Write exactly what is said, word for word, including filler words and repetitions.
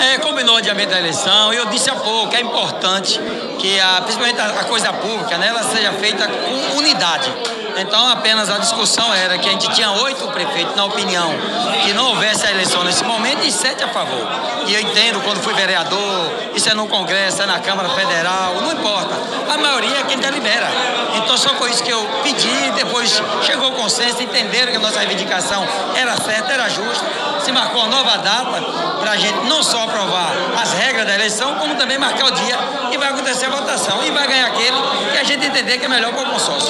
É, combinou o adiamento da eleição e eu disse há pouco que é importante que, a, principalmente a, a coisa pública, né, ela seja feita com unidade. Então, apenas a discussão era que a gente tinha oito prefeitos, na opinião, que não houvesse a eleição nesse momento e sete a favor. E eu entendo, quando fui vereador, isso é no Congresso, é na Câmara Federal, não importa. A maioria é quem delibera. Então, só foi isso que eu pedi, depois chegou o consenso, entenderam que a nossa reivindicação era certa, era justa. Se marcou uma nova data para a gente não só aprovar as regras da eleição, como também marcar o dia e vai acontecer a votação. E vai ganhar aquele que a gente entender que é melhor para o consórcio.